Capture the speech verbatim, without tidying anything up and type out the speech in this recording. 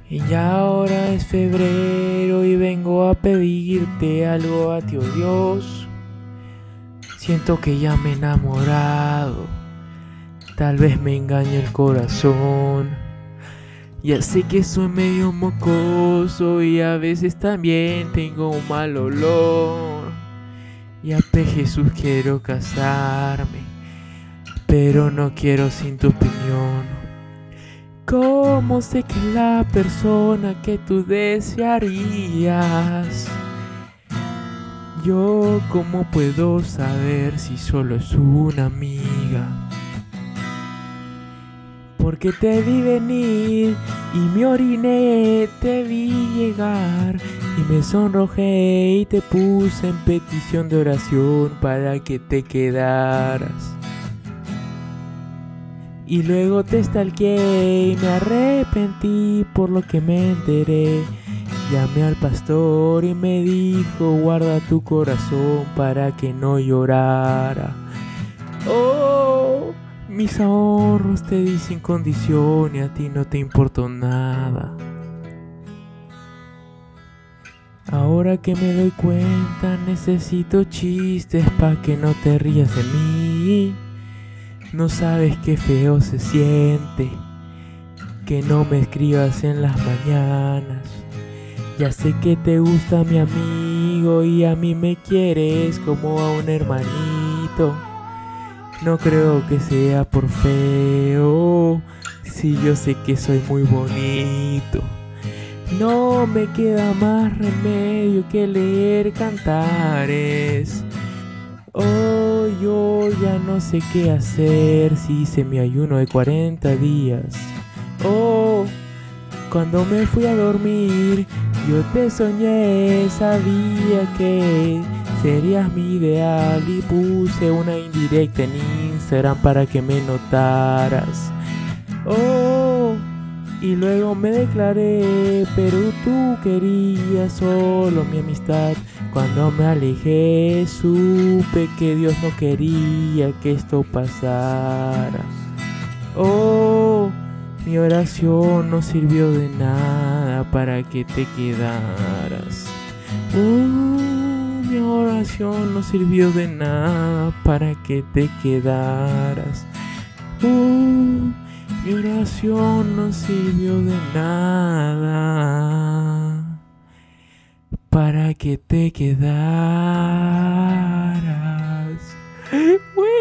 Y ya ahora es febrero y vengo a pedirte algo a ti, oh Dios. Siento que ya me he enamorado, tal vez me engañe el corazón. Ya sé que soy medio mocoso y a veces también tengo un mal olor. Ya pe Jesús quiero casarme, pero no quiero sin tu opinión. ¿Cómo sé que la persona que tú desearías? Yo cómo puedo saber si solo es una amiga. Porque te vi venir y me oriné, te vi llegar y me sonrojé y te puse en petición de oración para que te quedaras. Y luego te stalkeé y me arrepentí por lo que me enteré. Llamé al pastor y me dijo, guarda tu corazón para que no llorara. Oh, mis ahorros te di sin condición y a ti no te importó nada. Ahora que me doy cuenta necesito chistes pa' que no te rías de mí. No sabes qué feo se siente que no me escribas en las mañanas. Ya sé que te gusta mi amigo y a mí me quieres como a un hermanito. No creo que sea por feo, si yo sé que soy muy bonito. No me queda más remedio que leer cantares. Oh, yo ya no sé qué hacer si hice mi ayuno de cuarenta días. Oh, cuando me fui a dormir, yo te soñé, sabía que serías mi ideal y puse una indirecta en Instagram para que me notaras. Oh, y luego me declaré, pero tú querías solo mi amistad. Cuando me alejé supe que Dios no quería que esto pasara. Oh, mi oración no sirvió de nada para que te quedaras. Uh, mi oración no sirvió de nada para que te quedaras. Uh, mi oración no sirvió de nada para que te quedaras.